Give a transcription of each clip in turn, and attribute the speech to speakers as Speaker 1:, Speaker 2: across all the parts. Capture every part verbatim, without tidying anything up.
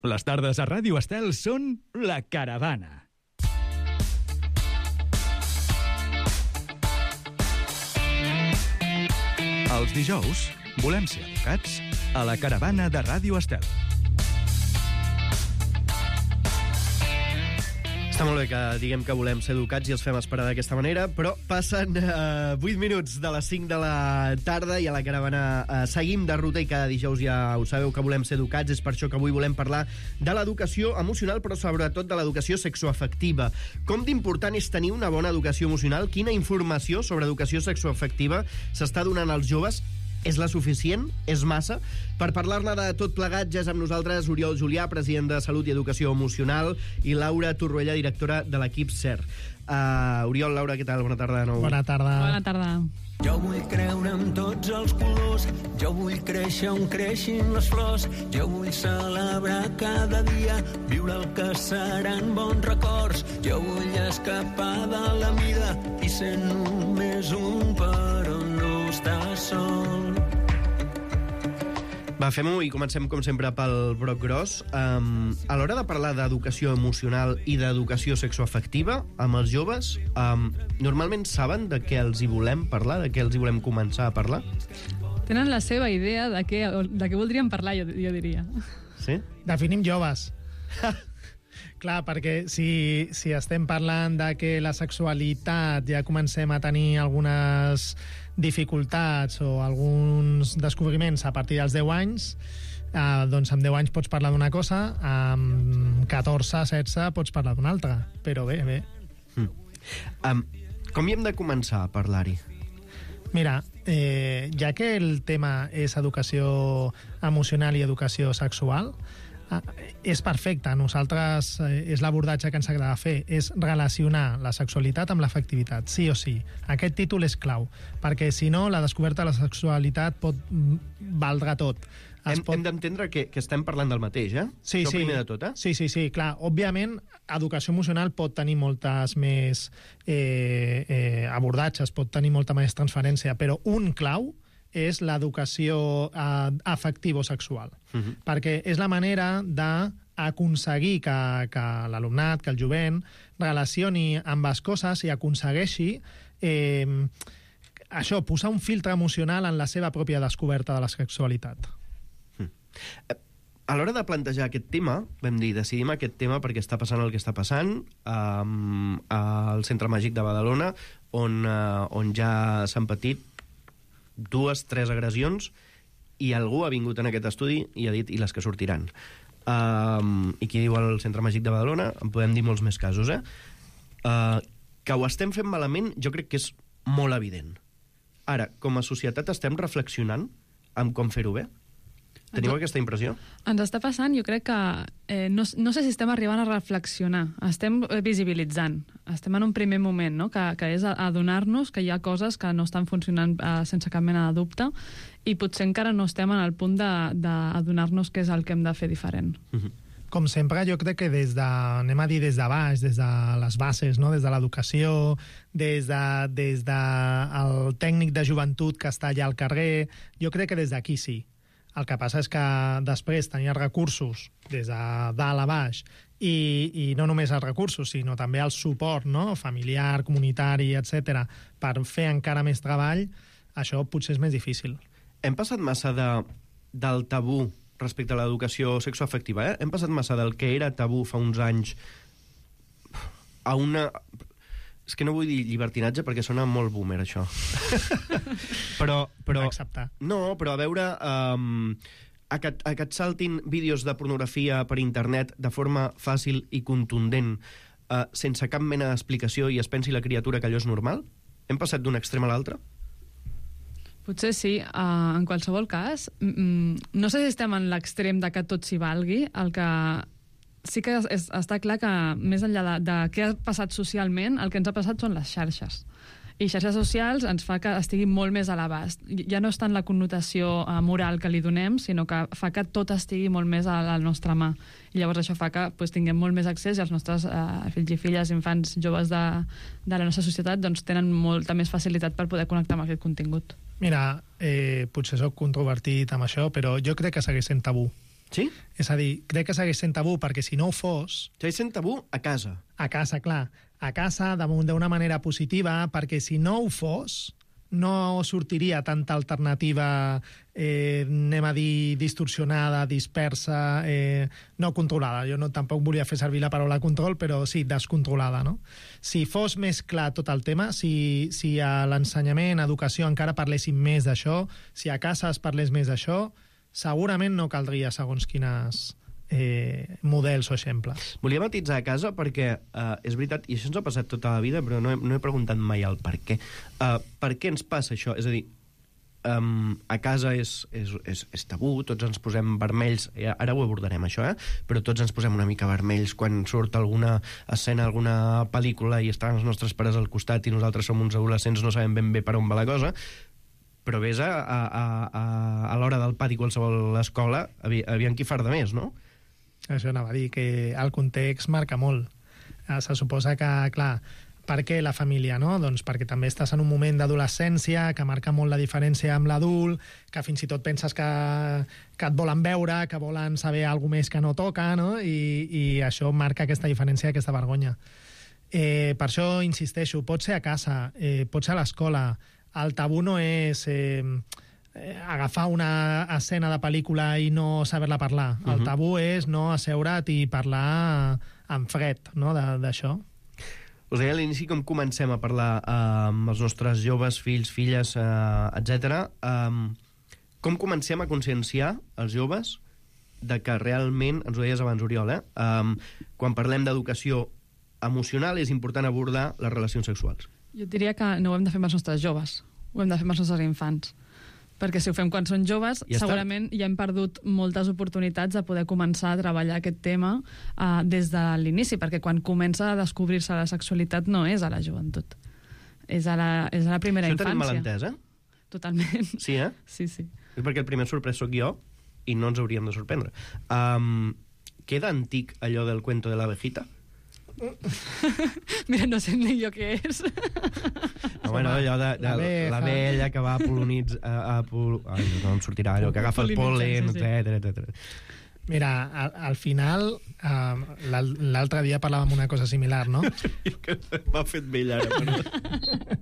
Speaker 1: Les tardes a Ràdio Estel són La Caravana. Els dijous volem ser educats a La Caravana de Ràdio Estel.
Speaker 2: Està molt bé que diguem que volem ser educats i els fem esperar d'aquesta manera, però passen uh, vuit minuts de les cinc de la tarda i a La Caravana uh, seguim de ruta i cada dijous ja ho sabeu que volem ser educats. És per això que avui volem parlar de l'educació emocional, però sobretot de l'educació sexoafectiva. Com d'important és tenir una bona educació emocional? Quina informació sobre educació sexoafectiva s'està donant als joves? És la suficient? És massa? Per parlar-ne de tot plegat, ja és amb nosaltres Oriol Julià, president de Salut i Educació Emocional, i Laura Torroella, directora de l'equip S E R. Uh, Oriol, Laura, què tal? Bona tarda de nou.
Speaker 3: Bona tarda.
Speaker 4: Bona tarda.
Speaker 5: Jo vull creure en tots els colors, jo vull créixer on creixin les flors, jo vull celebrar cada dia, viure el que seran bons records, jo vull escapar de la vida i ser només un però no estar sol.
Speaker 2: Va, fem-ho i comencem, com sempre, pel broc gros. Um, a l'hora de parlar d'educació emocional i d'educació sexoafectiva amb els joves, um, normalment saben de què els hi volem parlar, de què els hi volem començar a parlar?
Speaker 4: Tenen la seva idea de què, de què voldrien parlar, jo, jo diria.
Speaker 2: Sí?
Speaker 3: Definim joves. Clar, perquè si, si estem parlant de que la sexualitat ja comencem a tenir algunes dificultats o alguns descobriments a partir dels deu anys, eh, doncs amb deu anys pots parlar d'una cosa, amb catorze, setze pots parlar d'una altra. Però bé, bé.
Speaker 2: Mm. Um, com hi hem de començar a parlar-hi?
Speaker 3: Mira, eh, ja que el tema és educació emocional i educació sexual, és perfecte. Nosaltres, eh, és l'abordatge que ens agrada fer, és relacionar la sexualitat amb l'afectivitat, sí o sí. Aquest títol és clau, perquè si no, la descoberta de la sexualitat pot valdre tot. Es
Speaker 2: Hem,
Speaker 3: pot...
Speaker 2: hem d'entendre que, que estem parlant del mateix, eh?
Speaker 3: Sí,
Speaker 2: Això
Speaker 3: sí.
Speaker 2: primer de tot, eh?
Speaker 3: Sí, sí, sí, clar. Òbviament, educació emocional pot tenir moltes més eh, eh, abordatges, pot tenir molta més transferència, però un clau és l'educació eh, afectivo-sexual. Uh-huh. Perquè és la manera d'aconseguir que, que l'alumnat, que el jovent, relacioni amb les coses i aconsegueixi eh, això, posar un filtre emocional en la seva pròpia descoberta de la sexualitat.
Speaker 2: Uh-huh. A l'hora de plantejar aquest tema, vam dir, decidim aquest tema perquè està passant el que està passant um, al Centre Màgic de Badalona, on, uh, on ja s'han patit dues, tres agressions, i algú ha vingut en aquest estudi i ha dit i les que sortiran. Um, I qui diu al Centre Màgic de Badalona, en podem dir molts més casos, eh? Uh, que ho estem fent malament, jo crec que és molt evident. Ara, com a societat estem reflexionant amb com fer-ho bé? Teniu aquesta impressió?
Speaker 4: Ens està passant, jo crec que eh, no, no sé si estem arribant a reflexionar, estem visibilitzant, estem en un primer moment, no? que, que és adonar-nos que hi ha coses que no estan funcionant eh, sense cap mena de dubte, i potser encara no estem en el punt d'adonar-nos què és el que hem de fer diferent.
Speaker 2: Uh-huh.
Speaker 3: Com sempre, jo crec que des de, anem a dir des de baix, des de les bases, no? Des de l'educació, des de, des de el tècnic de joventut que està allà al carrer, jo crec que des d'aquí sí. El que passa és que després tenir els recursos des de dalt a baix i, i no només els recursos, sinó també el suport, no? Familiar, comunitari, etcètera, per fer encara més treball, això potser és més difícil.
Speaker 2: Hem passat massa de, del tabú respecte a l'educació sexoafectiva, eh? Hem passat massa del que era tabú fa uns anys a una... És que no vull dir llibertinatge perquè sona molt boomer, això. però, però...
Speaker 3: Acceptar.
Speaker 2: No, però a veure... Um, a, que, a que et saltin vídeos de pornografia per internet de forma fàcil i contundent, uh, sense cap mena d'explicació, i es pensi la criatura que allò és normal? Hem passat d'un extrem a l'altre?
Speaker 4: Potser sí. Uh, en qualsevol cas, mm, no sé si estem en l'extrem de que tot s'hi valgui. El que... Sí que és, està clar que, més enllà de, de què ha passat socialment, el que ens ha passat són les xarxes. I xarxes socials ens fa que estigui molt més a l'abast. Ja no és tant la connotació uh, moral que li donem, sinó que fa que tot estigui molt més a la nostra mà. I llavors això fa que pues, tinguem molt més accés i els nostres uh, fills i filles, infants, joves de, de la nostra societat doncs, tenen molta més facilitat per poder connectar amb aquest contingut.
Speaker 3: Mira, eh, potser soc controvertit amb això, però jo crec que segueix sent tabú.
Speaker 2: Sí?
Speaker 3: És a dir, crec que segueix sent tabú perquè si no ho fos...
Speaker 2: Segueix sent tabú a casa.
Speaker 3: A casa, clar. A casa, d'una manera positiva, perquè si no ho fos, no sortiria tanta alternativa, eh, anem a dir, distorsionada, dispersa, eh, no controlada. Jo no, tampoc volia fer servir la paraula control, però sí, descontrolada, no? Si fos més clar tot el tema, si, si a l'ensenyament, a educació, encara parléssim més d'això, si a casa es parlés més d'això, segurament no caldria segons quines eh, models o exemples.
Speaker 2: Volia matitzar a casa perquè eh, és veritat, i això ens ha passat tota la vida, però no he, no he preguntat mai el per què. Uh, per què ens passa això? És a dir, um, a casa és, és, és, és tabú, tots ens posem vermells, ara ho abordarem això, eh? Però tots ens posem una mica vermells quan surt alguna escena, alguna pel·lícula i estan els nostres pares al costat i nosaltres som uns adolescents, no sabem ben bé per on va la cosa, però vés a, a, a, a l'hora del pati qualsevol escola, avi, aviam qui farda més, no?
Speaker 3: Això anava a dir, que el context marca molt. Eh, se suposa que, clar, per què la família, no? Doncs perquè també estàs en un moment d'adolescència que marca molt la diferència amb l'adult, que fins i tot penses que, que et volen veure, que volen saber alguna més que no toca, no? I, i això marca aquesta diferència, aquesta vergonya. Eh, per això insisteixo, pot ser a casa, eh, pot ser a l'escola. El tabú no és eh, agafar una escena de pel·lícula i no saber-la parlar. El tabú és no asseure't i parlar en fred, no?, d'això.
Speaker 2: Us deia a l'inici com comencem a parlar eh, amb els nostres joves, fills, filles, eh, etcètera. Eh, com comencem a conscienciar els joves de que realment, ens ho deies abans, Oriol, eh, eh, quan parlem d'educació emocional és important abordar les relacions sexuals?
Speaker 4: Jo diria que no ho hem de fer amb els nostres joves, ho hem de fer amb els nostres infants. Perquè si ho fem quan són joves,
Speaker 2: ja
Speaker 4: segurament ja hem perdut moltes oportunitats de poder començar a treballar aquest tema uh, des de l'inici, perquè quan comença a descobrir-se la sexualitat no és a la joventut, és a la, és a la primera
Speaker 2: Això
Speaker 4: infància.
Speaker 2: Això tenim mal entès, eh?
Speaker 4: Totalment.
Speaker 2: Sí, eh?
Speaker 4: Sí, sí.
Speaker 2: És perquè el primer sorprès sóc jo i no ens hauríem de sorprendre. Um, queda antic allò del cuento de l'abejita?
Speaker 4: Mira, no sé ni jo què és.
Speaker 2: No, bueno, allò de, de la vella que va a polonitzar... A, a pol... Ai, no em sortirà allò, que agafa el pol·len, etcètera, etcètera.
Speaker 3: Mira, al, al final, uh, l'altre dia parlàvem una cosa similar, no?
Speaker 2: M'ha fet vell ara, però...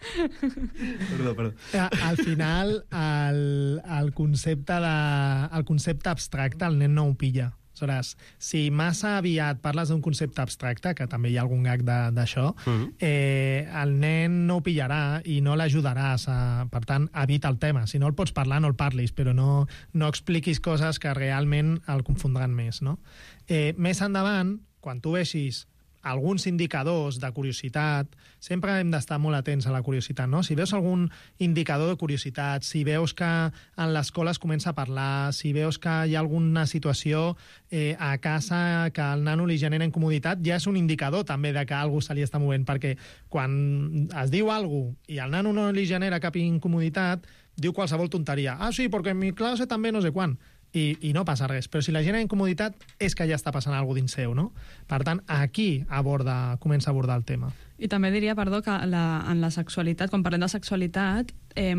Speaker 2: perdó, perdó.
Speaker 3: Al final, el, el, concepte de, el concepte abstracte, el nen no ho pilla. Aleshores, si massa aviat parles d'un concepte abstracte, que també hi ha algun gag d'això, mm-hmm. eh, el nen no ho pillarà i no l'ajudaràs. A, per tant, evita el tema. Si no el pots parlar, no el parlis, però no, no expliquis coses que realment el confondran més, no? Eh, més endavant, quan tu veixis alguns indicadors de curiositat, sempre hem d'estar molt atents a la curiositat, no? Si veus algun indicador de curiositat, si veus que en l'escola es comença a parlar, si veus que hi ha alguna situació eh, a casa que al nano li genera incomoditat, ja és un indicador també de que algú se li està movent, perquè quan es diu alguna cosa i al nano no li genera cap incomoditat, diu qualsevol tonteria. Ah, sí, perquè en mi classe també no sé quan. I, i no passa res. Però si la gent ha incomoditat és que ja està passant alguna cosa dins seu, no? Per tant, aquí aborda, comença a abordar el tema.
Speaker 4: I també diria, perdó, que la, en la sexualitat, quan parlem de sexualitat, eh,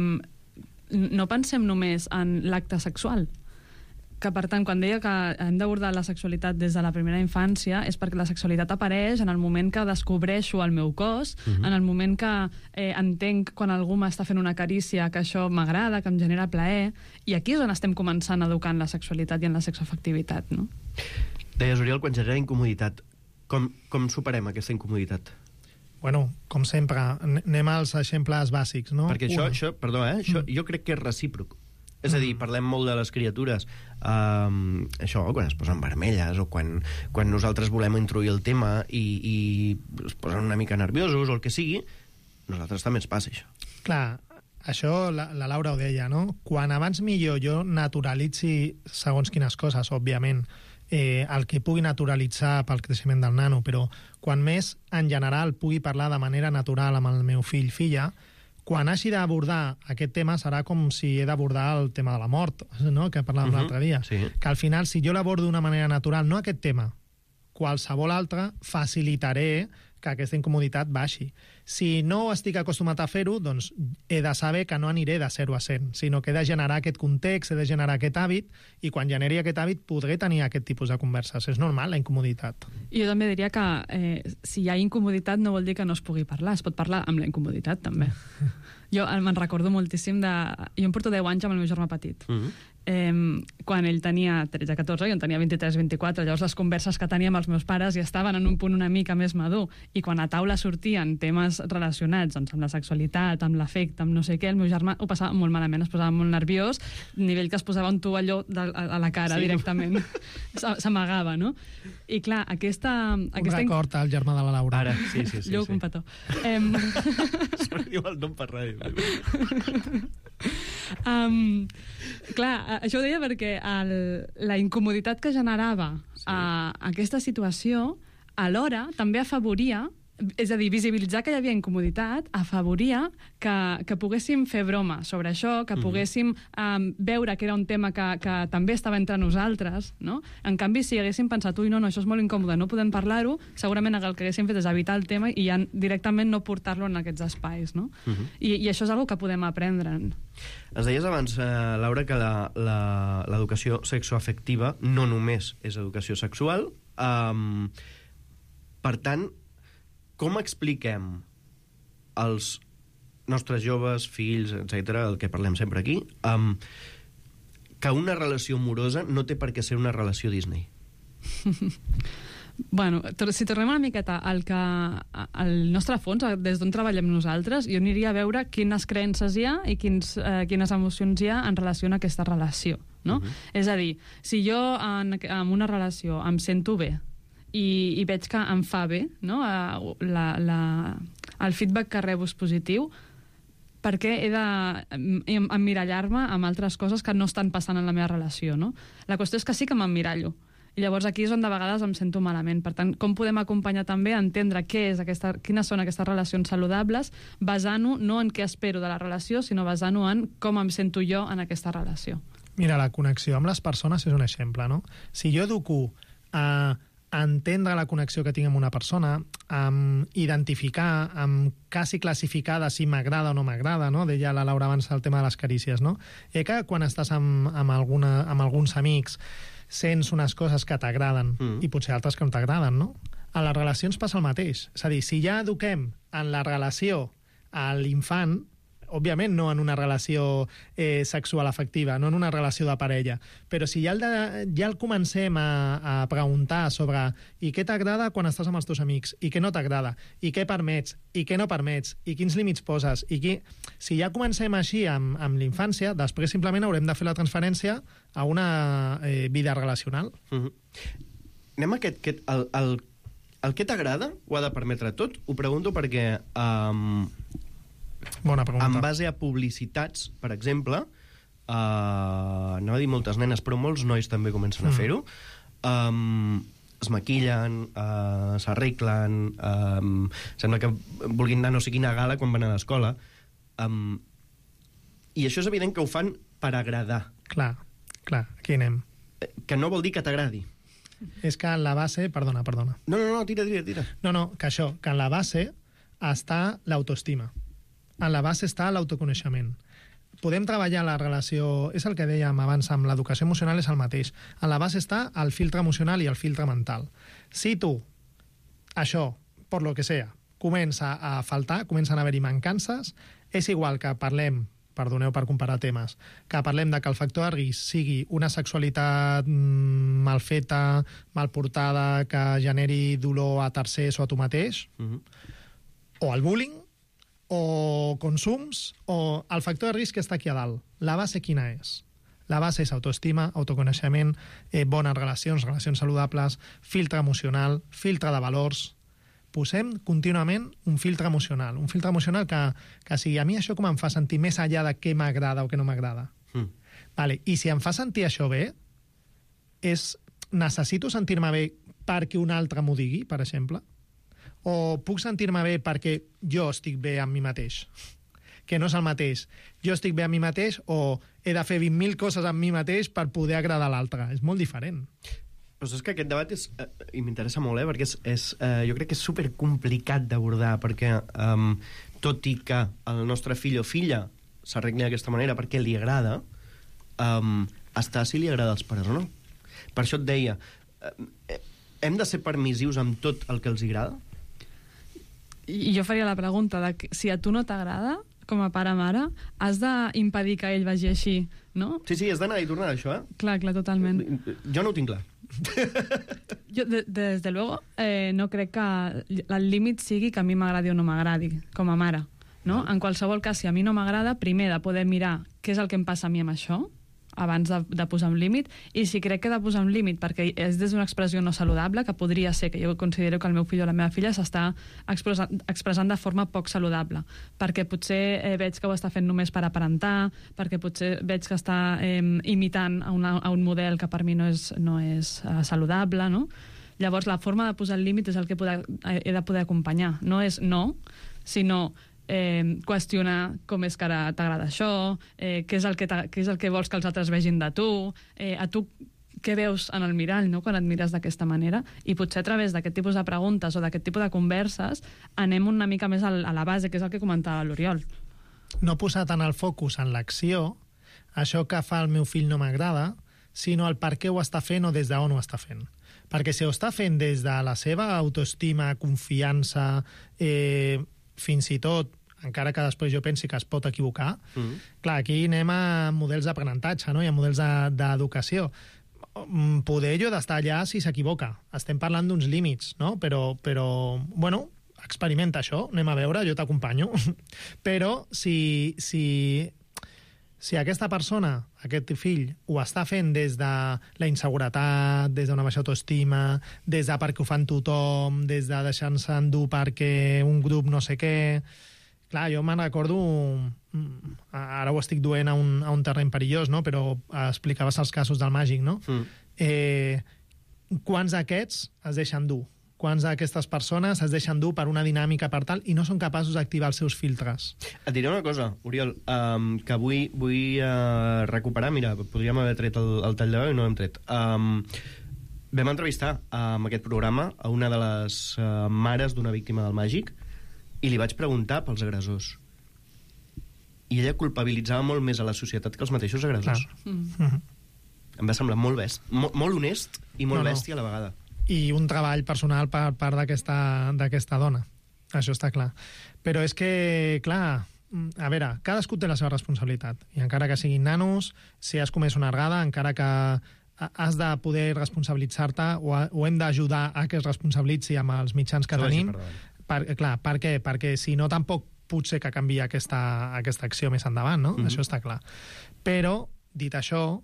Speaker 4: no pensem només en l'acte sexual. Que, per tant, quan deia que hem d'abordar la sexualitat des de la primera infància és perquè la sexualitat apareix en el moment que descobreixo el meu cos, uh-huh. en el moment que eh, entenc quan algú m'està fent una carícia, que això m'agrada, que em genera plaer, i aquí és on estem començant a educar en la sexualitat i en la sexoafectivitat, no?
Speaker 2: Deies, Oriol, quan genera incomoditat, com, com superem aquesta incomoditat?
Speaker 3: Bueno, com sempre, anem als exemples bàsics, no?
Speaker 2: Perquè això, això perdó, eh? Això, mm. jo crec que és recíproc. És a dir, parlem molt de les criatures, um, això, quan es posen vermelles o quan, quan nosaltres volem introduir el tema i, i es posen una mica nerviosos o el que sigui, nosaltres també ens passa això.
Speaker 3: Clar, això la, la Laura ho deia, no? Quan abans millor jo naturalitzi segons quines coses, òbviament, eh, el que pugui naturalitzar pel creixement del nano, però quan més en general pugui parlar de manera natural amb el meu fill, filla, quan hagi d'abordar aquest tema serà com si he d'abordar el tema de la mort, no? Que parlàvem uh-huh. l'altre dia.
Speaker 2: Sí.
Speaker 3: Que al final, si jo l'abordo d'una manera natural, no aquest tema, qualsevol altre, facilitaré que aquesta incomoditat baixi. Si no estic acostumat a fer-ho, doncs he de saber que no aniré de zero a cent, sinó que he de generar aquest context, he de generar aquest hàbit, i quan generi aquest hàbit podré tenir aquest tipus de converses. És normal, la incomoditat.
Speaker 4: I jo també diria que eh, si hi ha incomoditat no vol dir que no es pugui parlar, es pot parlar amb la incomoditat, també. Jo me'n recordo moltíssim de... Jo em porto deu anys amb el meu germà petit. Mm-hmm. Eh, quan ell tenia tretze catorze, jo en tenia vint-i-tres vint-i-quatre, llavors les converses que teníem els meus pares ja estaven en un punt una mica més madur, i quan a taula sortien temes relacionats doncs, amb la sexualitat, amb l'afecte, amb no sé què, el meu germà ho passava molt malament, es posava molt nerviós, nivell que es posava un tovalló de, a, a la cara, sí, directament. S'amagava, no? I clar, aquesta...
Speaker 3: Un
Speaker 4: aquesta
Speaker 3: record al germà de la Laura.
Speaker 2: Ara, sí, sí, sí.
Speaker 4: Lloc,
Speaker 2: sí.
Speaker 4: un petó. Em...
Speaker 2: Se diu el nom per ràdio.
Speaker 4: Um, clar, això ho deia perquè el, la incomoditat que generava sí. a, aquesta situació alhora també afavoria, és a dir, visibilitzar que hi havia incomoditat afavoria que, que poguéssim fer broma sobre això, que poguéssim um, veure que era un tema que, que també estava entre nosaltres, no? En canvi, si haguéssim pensat, ui, no, no, això és molt incòmode, no podem parlar-ho, segurament el que haguéssim fet és evitar el tema i ja directament no portar-lo en aquests espais, no? Uh -huh. I, I això és una que podem aprendre.
Speaker 2: Ens deies abans, eh, Laura, que l'educació sexoafectiva no només és educació sexual. Um, per tant, com expliquem als nostres joves, fills, etcètera, el que parlem sempre aquí, um, que una relació amorosa no té per què ser una relació Disney?
Speaker 4: Bueno, si tornem una miqueta al, que, al nostre fons, des d'on treballem nosaltres, jo aniria a veure quines creences hi ha i quins, eh, quines emocions hi ha en relació a aquesta relació, no? Uh-huh. És a dir, si jo en, en una relació em sento bé i, i veig que em fa bé, no? la, la, el feedback que rebo és positiu, per què he d'emmirallar-me amb altres coses que no estan passant en la meva relació, no? La qüestió és que sí que m'emmirallo. I llavors aquí és on de vegades em sento malament. Per tant, com podem acompanyar també a entendre què és aquesta, quines són aquestes relacions saludables, basant-ho no en què espero de la relació, sinó basant-ho en com em sento jo en aquesta relació.
Speaker 3: Mira, la connexió amb les persones és un exemple, no? Si jo educo a entendre la connexió que tinc amb una persona, a identificar, a quasi classificar de si m'agrada o no m'agrada, no? Deia la Laura abans el tema de les carícies, no? Eh que quan estàs amb, amb, alguna, amb alguns amics sents unes coses que t'agraden mm. i potser altres que no t'agraden, no? A les relacions passa el mateix. És a dir, si ja eduquem en la relació a l'infant, òbviament no en una relació eh, sexual afectiva, no en una relació de parella, però si ja el, de, ja el comencem a, a preguntar sobre i què t'agrada quan estàs amb els teus amics, i què no t'agrada, i què permets, i què no permets, i quins límits poses, i qui... si ja comencem així amb, amb l'infància, després simplement haurem de fer la transferència a una eh, vida relacional.
Speaker 2: Mm-hmm. Anem a aquest... aquest el, el, el que t'agrada ho ha de permetre tot? Ho pregunto perquè... Um...
Speaker 3: Bona pregunta.
Speaker 2: En base a publicitats, per exemple, uh, anava a dir moltes nenes, però molts nois també comencen a fer-ho, um, es maquillen, uh, s'arreglen, um, sembla que vulguin anar no sé quina gala quan van a l'escola, um, i això és evident que ho fan per agradar.
Speaker 3: Clar, clar, aquí anem.
Speaker 2: Que no vol dir que t'agradi.
Speaker 3: És que en la base... Perdona, perdona.
Speaker 2: No, no, no, tira, tira, tira.
Speaker 3: No, no, que això, que en la base està l'autoestima. En la base està l'autoconeixement. Podem treballar la relació... És el que dèiem abans, amb l'educació emocional és el mateix. En la base està el filtre emocional i el filtre mental. Si tu, això, per lo que sea, comença a faltar, comencen a haver-hi mancances, és igual que parlem, perdoneu per comparar temes, que parlem de que el factor de risc sigui una sexualitat mm, mal feta, mal portada, que generi dolor a tercers o a tu mateix, mm-hmm. o el bullying, o consums, o el factor de risc que està aquí a dalt. La base quina és? La base és autoestima, autoconeixement, eh, bones relacions, relacions saludables, filtre emocional, filtre de valors. Posem contínuament un filtre emocional. Un filtre emocional que, que sigui, a mi això com em fa sentir més enllà de què m'agrada o què no m'agrada. Mm. Vale. I si em fa sentir això bé, és, necessito sentir-me bé perquè un altre m'ho digui, per exemple? O puc sentir-me bé perquè jo estic bé amb mi mateix, que no és el mateix. Jo estic bé amb mi mateix o he de fer vint mil coses amb mi mateix per poder agradar a l'altre. És molt diferent.
Speaker 2: Però és que aquest debat és, eh, i m'interessa molt, eh, perquè és, és, eh, jo crec que és supercomplicat d'abordar, perquè eh, tot i que el nostre fill o filla s'arregli d'aquesta manera perquè li agrada, eh, està si li agrada als pares o no. Per això et deia, eh, hem de ser permissius amb tot el que els agrada?
Speaker 4: I jo faria la pregunta de que, si a tu no t'agrada, com a pare-mare, has d'impedir que ell vagi així, no?
Speaker 2: Sí, sí, has d'anar i tornar, això, eh?
Speaker 4: Clar, clar, totalment.
Speaker 2: Jo no ho tinc clar.
Speaker 4: Jo, de, des de luego, eh, no crec que el límit sigui que a mi m'agradi o no m'agradi, com a mare, no? En qualsevol cas, si a mi no m'agrada, primer de poder mirar què és el que em passa a mi amb això, abans de, de posar un límit, i si crec que he de posar un límit perquè és des d'una expressió no saludable, que podria ser que jo considero que el meu fill o la meva filla s'està expressant, expressant de forma poc saludable, perquè potser eh, veig que ho està fent només per aparentar, perquè potser veig que està eh, imitant a, una, a un model que per mi no és, no és eh, saludable, no? Llavors, la forma de posar el límit és el que poder, he de poder acompanyar. No és no, sinó Eh, qüestionar com és que ara t'agrada això, eh, què, és el que què és el que vols que els altres vegin de tu, eh, a tu què veus en el mirall, no?, quan et mires d'aquesta manera, i potser a través d'aquest tipus de preguntes o d'aquest tipus de converses anem una mica més a la base, que és el que comentava l'Oriol.
Speaker 3: No posar tant el focus en l'acció, això que fa el meu fill no m'agrada, sinó el per què ho està fent o des d'on ho està fent. Perquè si ho està fent des de la seva autoestima, confiança, eh, fins i tot encara que després jo pensi que es pot equivocar, mm. clar, aquí anem a models d'aprenentatge, no?, i a models d'educació. Poder jo d'estar allà si s'equivoca. Estem parlant d'uns límits, no? Però, però, bueno, experimenta això, anem a veure, jo t'acompanyo. Però si, si, si aquesta persona, aquest fill, ho està fent des de la inseguretat, des d'una baixa autoestima, des de perquè ho fan tothom, des de deixar-se endur perquè un grup no sé què... Clar, jo me'n recordo, ara ho estic duent a un, a un terreny perillós, no?, però explicaves els casos del màgic, no? Mm. Eh, quants d'aquests es deixen dur? Quants d'aquestes persones es deixen dur per una dinàmica per tal i no són capaços d'activar els seus filtres? Et
Speaker 2: diré una cosa, Oriol, um, que vull, vull uh, recuperar, mira, podríem haver tret el, el tall de veu i no l'hem tret. Um, vam entrevistar uh, en aquest programa a una de les uh, mares d'una víctima del màgic i li vaig preguntar pels agressors. I ella culpabilitzava molt més a la societat que els mateixos agressors. Mm. Em va semblar molt, best, molt, molt honest i molt no, no. bèstia a la vegada.
Speaker 3: I un treball personal per part d'aquesta dona. Això està clar. Però és que, clar, a veure, cadascú té la seva responsabilitat. I encara que siguin nanos, si has comès una errada, encara que has de poder responsabilitzar-te o, o hem d'ajudar a que es responsabilitzi amb els mitjans que tenim. Per, clar, per què? Perquè si no tampoc potser que canvia aquesta, aquesta acció més endavant, no? Mm-hmm. Això està clar. Però, dit això,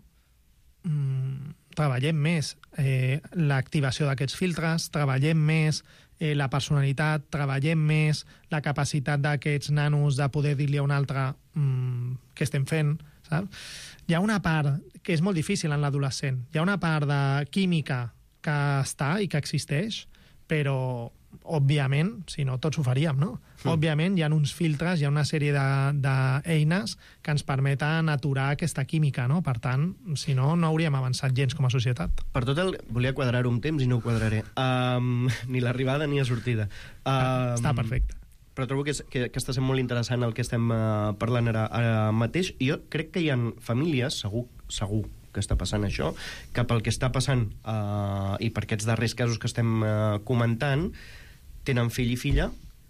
Speaker 3: mmm, treballem més eh, l'activació d'aquests filtres, treballem més eh, la personalitat, treballem més la capacitat d'aquests nanos de poder dir-li a un altre mmm, què estem fent, saps? Hi ha una part que és molt difícil en l'adolescent, hi ha una part de química que està i que existeix, però òbviament, si no tots ho faríem, no? Mm. Òbviament hi ha uns filtres, hi ha una sèrie d'eines que ens permeten aturar aquesta química, no? Per tant, si no, no hauríem avançat gens com a societat.
Speaker 2: Per tot el... Volia quadrar-ho un temps i no ho quadraré. Um, ni l'arribada ni la sortida. Um,
Speaker 3: Està perfecte.
Speaker 2: Però trobo que, és, que, que està sent molt interessant el que estem uh, parlant ara, ara mateix. I jo crec que hi ha famílies, segur, segur, que està passant això, que pel que està passant uh, i per aquests darrers casos que estem uh, comentant, tenen fill i filla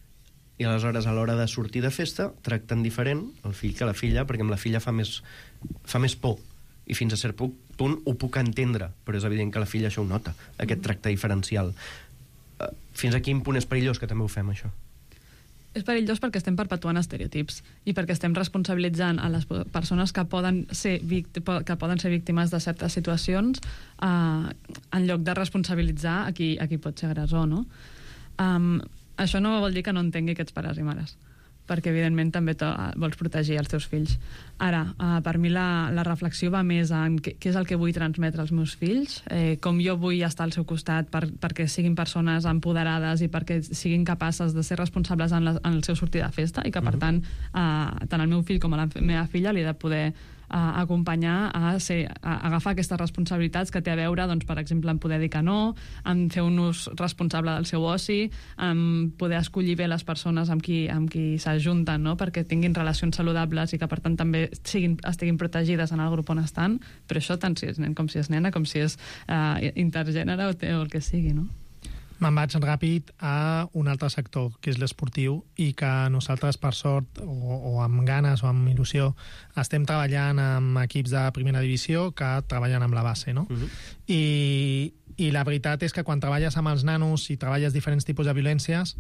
Speaker 2: i aleshores a l'hora de sortir de festa tracten diferent el fill que la filla, perquè amb la filla fa més, fa més por i fins a cert punt ho puc entendre, però és evident que la filla això ho nota, aquest tracte diferencial. Uh, fins a quin punt és perillós que també ho fem, això?
Speaker 4: És perillós perquè estem perpetuant estereotips i perquè estem responsabilitzant a les persones que poden ser, que poden ser víctimes de certes situacions eh, en lloc de responsabilitzar a qui, a qui pot ser agressor, no? Um, això no vol dir que no entengui aquests pares i mares, perquè evidentment també vols protegir els teus fills. Ara, uh, per mi la, la reflexió va més en què, què és el que vull transmetre als meus fills, eh, com jo vull estar al seu costat per, perquè siguin persones empoderades i perquè siguin capaces de ser responsables en, la, en el seu sortir de festa i que, per tant, uh, tant el meu fill com a la meva filla li he de poder a acompanyar a, ser, a agafar aquestes responsabilitats que té a veure, doncs, per exemple, en poder dir que no, en fer un ús responsable del seu oci, en poder escollir bé les persones amb qui, amb qui s'ajunten, no? Perquè tinguin relacions saludables i que, per tant, també siguin, estiguin protegides en el grup on estan, però això tant si és nen com si és nena, com si és eh, intergènere o, o el que sigui, no?
Speaker 3: Me'n vaig ràpid a un altre sector, que és l'esportiu, i que nosaltres, per sort, o, o amb ganes o amb il·lusió, estem treballant amb equips de primera divisió que treballen amb la base, no? Uh-huh. I, I la veritat és que quan treballes amb els nanos i treballes diferents tipus de violències,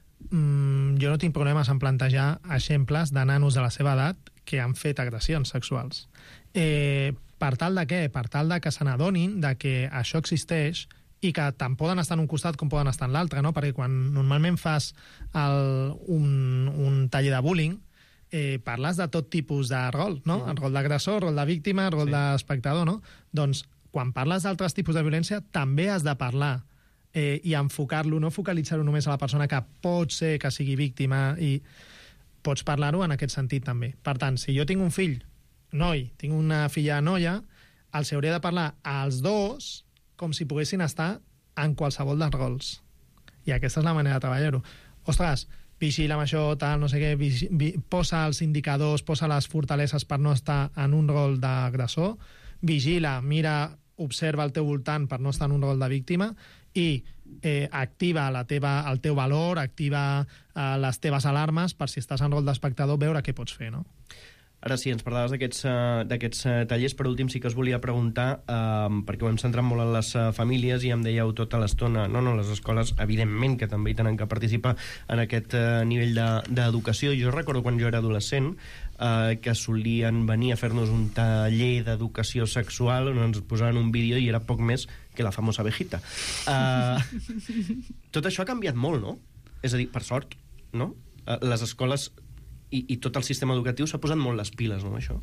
Speaker 3: mmm, jo no tinc problemes en plantejar exemples de nanos de la seva edat que han fet agressions sexuals. Eh, per tal de què? Per tal de que se n'adonin de que això existeix i que tant poden estar en un costat com poden estar en l'altre, no? Perquè quan normalment fas el, un, un taller de bullying, eh, parles de tot tipus de rol, no? El rol d'agressor, rol de víctima, rol sí. d'espectador, no? Doncs quan parles d'altres tipus de violència també has de parlar eh, i enfocar-lo, no focalitzar-ho només a la persona que pot ser que sigui víctima, i pots parlar-ho en aquest sentit també. Per tant, si jo tinc un fill noi, tinc una filla noia, els hauria de parlar als dos com si poguessin estar en qualsevol dels rols. I aquesta és la manera de treballar-ho. Ostres, vigila amb això, tal, no sé què, vigi, vi, posa els indicadors, posa les fortaleses per no estar en un rol d'agressor, vigila, mira, observa el teu voltant per no estar en un rol de víctima i eh, activa la teva, el teu valor, activa eh, les teves alarmes per si estàs en rol d'espectador, veure què pots fer, no?
Speaker 2: Ara sí, ens parlaves d'aquests uh, d'aquests uh, tallers. Per últim, sí que us volia preguntar, uh, perquè ho hem centrat molt en les uh, famílies i em dèieu tota l'estona, no, no, les escoles, evidentment, que també hi tenen que participar en aquest uh, nivell d'educació. De, jo recordo quan jo era adolescent uh, que solien venir a fer-nos un taller d'educació sexual on ens posaven un vídeo i era poc més que la famosa abejita. Uh, tot això ha canviat molt, no? És a dir, per sort, no? Uh, les escoles... I, i tot el sistema educatiu s'ha posat molt les piles, no, això?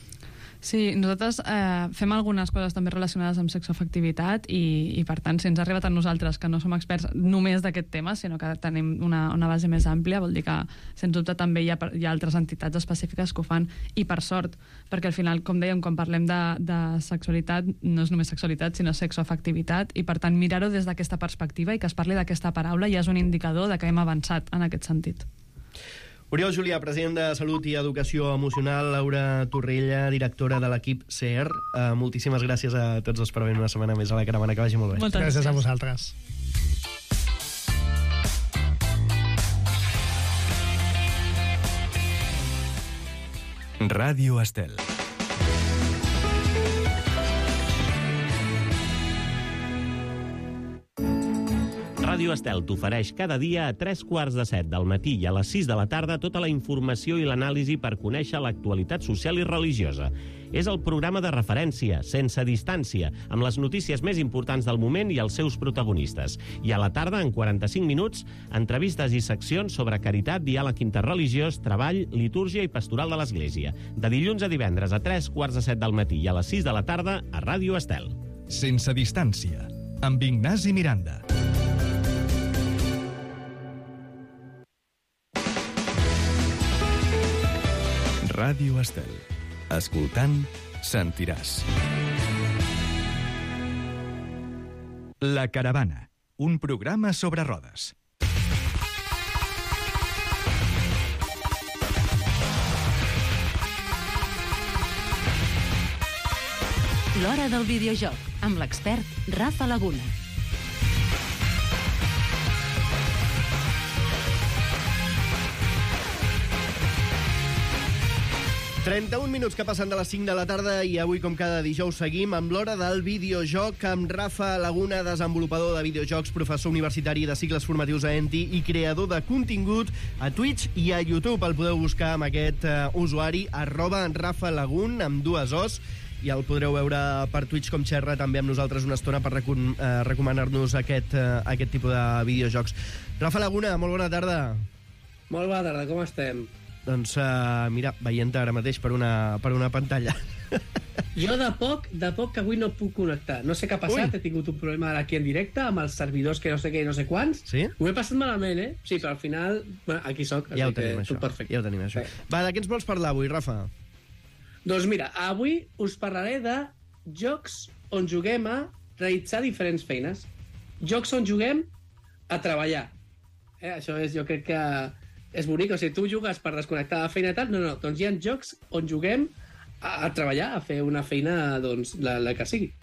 Speaker 4: Sí, nosaltres eh, fem algunes coses també relacionades amb sexoafectivitat i, i, per tant, si ens ha arribat a nosaltres, que no som experts només d'aquest tema, sinó que tenim una, una base més àmplia, vol dir que, sens dubte, també hi ha, hi ha altres entitats específiques que ho fan, i per sort, perquè al final, com dèiem, quan parlem de, de sexualitat, no és només sexualitat, sinó sexoafectivitat, i, per tant, mirar-ho des d'aquesta perspectiva i que es parli d'aquesta paraula ja és un indicador de que hem avançat en aquest sentit.
Speaker 2: Oriol Julià, president de Salut i Educació Emocional, Laura Torrella, directora de l'equip C E R. Uh, moltíssimes gràcies a tots dos per venir una setmana més a la Caravana, que vagi molt bé.
Speaker 3: Moltes gràcies a vosaltres.
Speaker 1: Ràdio Estel.
Speaker 6: Ràdio Estel t'ofereix cada dia a tres quarts de set del matí i a les sis de la tarda tota la informació i l'anàlisi per conèixer l'actualitat social i religiosa. És el programa de referència, sense distància, amb les notícies més importants del moment i els seus protagonistes. I a la tarda, en quaranta-cinc minuts, entrevistes i seccions sobre caritat, diàleg interreligiós, treball, litúrgia i pastoral de l'Església. De dilluns a divendres a tres quarts de set del matí i a les sis de la tarda a Ràdio Estel.
Speaker 1: Sense distància, amb Ignasi Miranda. Ràdio Estel. Escoltant, sentiràs. La Caravana, un programa sobre rodes.
Speaker 7: L'hora del videojoc, amb l'expert Rafa Laguna.
Speaker 2: trenta-un minuts que passen de les cinc de la tarda i avui, com cada dijous, seguim amb l'hora del videojoc amb Rafa Laguna, desenvolupador de videojocs, professor universitari de cicles formatius a Enti i creador de contingut a Twitch i a YouTube. El podeu buscar amb aquest uh, usuari, arroba Rafa Lagun, amb dues os, i el podreu veure per Twitch com xerra també amb nosaltres una estona per recom uh, recomanar-nos aquest, uh, aquest tipus de videojocs. Rafa Laguna, molt bona tarda.
Speaker 8: Molt bona tarda, com estem?
Speaker 2: Doncs, uh, mira, veient ara mateix per una, per una pantalla.
Speaker 8: Jo de poc, de poc que avui no puc connectar. No sé què ha passat, Ui. He tingut un problema ara aquí en directe amb els servidors que no sé què i no sé quants.
Speaker 2: Sí?
Speaker 8: Ho he passat malament, eh? Sí, però al final, bueno, aquí soc.
Speaker 2: Ja ho tenim, això.
Speaker 8: Perfecte.
Speaker 2: Ja ho tenim, això.
Speaker 8: Sí.
Speaker 2: Va, de què ens vols parlar avui, Rafa?
Speaker 8: Doncs mira, avui us parlaré de jocs on juguem a realitzar diferents feines. Jocs on juguem a treballar. Eh, això és, jo crec que és bonic. O sigui, tu jugues per desconnectar la feina i tal. No, no, doncs hi ha jocs on juguem a, a treballar, a fer una feina, doncs, la, la que sigui.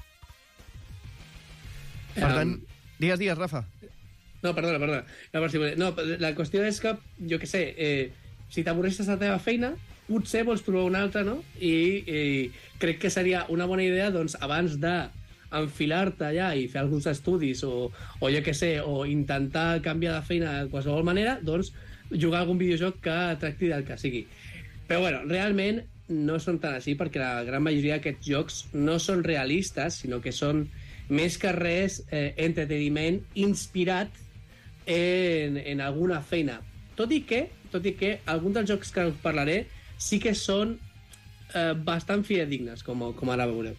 Speaker 2: Per tant, digues, digues, Rafa.
Speaker 8: No, perdona, perdona. No, per si volia- no, la qüestió és que, jo què sé, eh, si t'avorreixes la teva feina, potser vols provar una altra, no? I, i crec que seria una bona idea, doncs, abans de enfilar-te allà i fer alguns estudis o, o jo què sé, o intentar canviar de feina de qualsevol manera, doncs, jugar a algun videojoc que tracti del que sigui. Però, bueno, realment no són tan així, perquè la gran majoria d'aquests jocs no són realistes, sinó que són més que res eh, entreteniment inspirat en, en alguna feina. Tot i que, tot i que alguns dels jocs que us parlaré sí que són eh, bastant fidedignes, com, com ara veureu.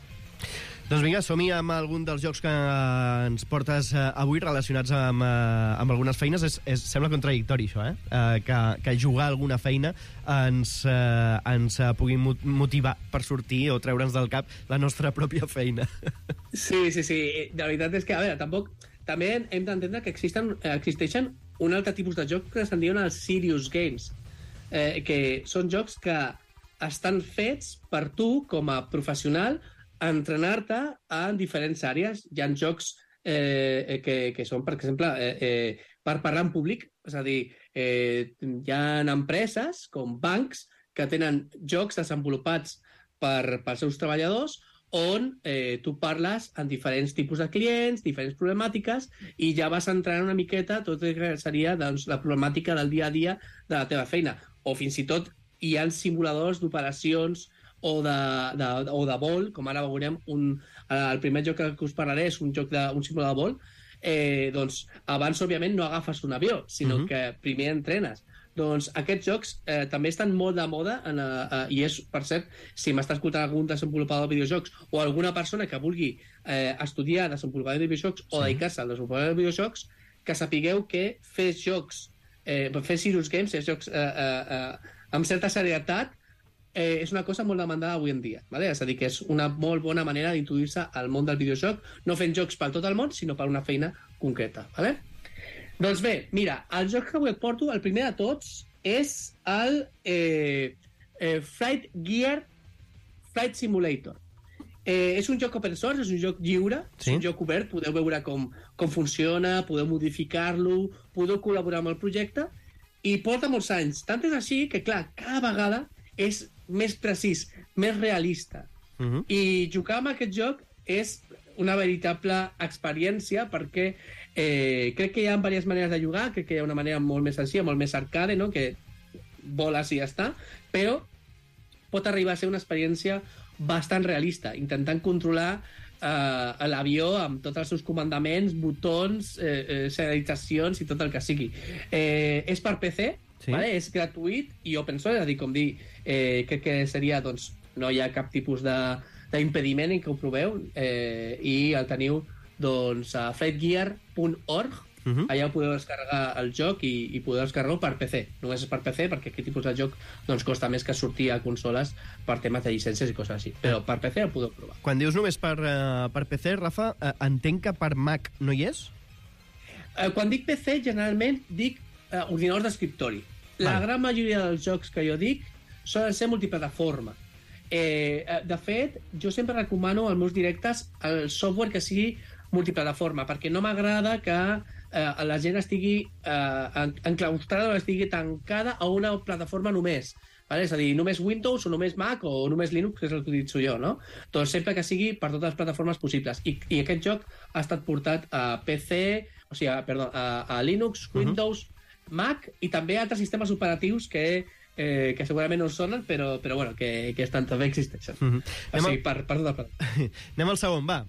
Speaker 2: Doncs vinga, som-hi amb algun dels jocs que ens portes eh, avui relacionats amb, eh, amb algunes feines. És, és, sembla contradictori, això, eh? eh que, que jugar a alguna feina ens, eh, ens eh, pugui motivar per sortir o treure'ns del cap la nostra pròpia feina.
Speaker 8: Sí, sí, sí. La veritat és que, a veure, tampoc... També hem d'entendre que existen, existeixen un altre tipus de jocs que se'n diuen els serious games, eh, que són jocs que estan fets per tu, com a professional, entrenar-te en diferents àrees. Hi ha jocs eh, que, que són, per exemple, eh, eh, per parlar en públic. És a dir, eh, hi ha empreses com bancs que tenen jocs desenvolupats per, pels seus treballadors on eh, tu parles amb diferents tipus de clients, diferents problemàtiques, i ja vas entrant una miqueta tot el que seria, doncs, la problemàtica del dia a dia de la teva feina. O fins i tot hi ha simuladors d'operacions o de, de, o de vol, com ara veurem, un, el primer joc que us parlaré és un joc de, un simulador de vol. Eh, doncs abans, òbviament, no agafes un avió, sinó uh-huh. que primer entrenes. Doncs aquests jocs eh, també estan molt de moda en, uh, uh, i és, per cert, si m'està escoltant algun desenvolupador de videojocs o alguna persona que vulgui eh, estudiar desenvolupament de videojocs o sí. dedicar-se al desenvolupament de videojocs, que sapigueu que fer jocs, eh, fer serious games, fer jocs eh, eh, eh, amb certa serietat, eh, és una cosa molt demandada avui en dia. Vale? És a dir, que és una molt bona manera d'introduir-se al món del videojoc, no fent jocs per tot el món, sinó per una feina concreta. Vale? Doncs bé, mira, el joc que avui et porto, el primer de tots, és el eh, eh, Flight Gear Flight Simulator. Eh, és un joc open source, és un joc lliure, sí? És un joc obert, podeu veure com, com funciona, podeu modificar-lo, podeu col·laborar amb el projecte, i porta molts anys. Tant és així que, clar, cada vegada és més precís, més realista. Uh-huh. I jugar amb aquest joc és una veritable experiència, perquè eh, crec que hi ha diverses maneres de jugar, crec que hi ha una manera molt més senzilla, molt més arcade, no? Que voles i ja està, però pot arribar a ser una experiència bastant realista, intentant controlar eh, l'avió amb tots els seus comandaments, botons, eh, eh, serialitzacions i tot el que sigui. Eh, és per P C, sí? Vale? És gratuït i open source, és a dir, com dir, eh, crec que seria, doncs, no hi ha cap tipus de d'impediment en què ho proveu, eh, i el teniu doncs, a flight gear punt org. Uh-huh. Allà podeu descarregar el joc i, i podeu descarregar-ho per P C. Només és per P C perquè aquest tipus de joc doncs, costa més que sortir a consoles per temes de llicències i coses així. Però per P C el podeu provar.
Speaker 2: Quan dius només per, uh, per P C, Rafa, uh, entenc que per Mac no hi és?
Speaker 8: Uh, quan dic P C, generalment dic uh, ordinadors d'escriptori. La vale. Gran majoria dels jocs que jo dic solen ser multiplataforma. Eh, de fet, jo sempre recomano als meus directes el software que sigui multiplataforma, perquè no m'agrada que eh, la gent estigui eh, enclaustrada o estigui tancada a una plataforma només. Vale? És a dir, només Windows o només Mac o només Linux, que és el que utilitzo jo, no? Doncs sempre que sigui per totes les plataformes possibles. I, i aquest joc ha estat portat a P C, o sigui, a, perdó, a, a Linux, Windows, uh-huh. Mac i també a altres sistemes operatius que Eh, que segurament no sonen, però, però bueno, que, que estan, també existeixen. Uh-huh. O sigui, per, per tot el plat.
Speaker 2: Anem al segon, va.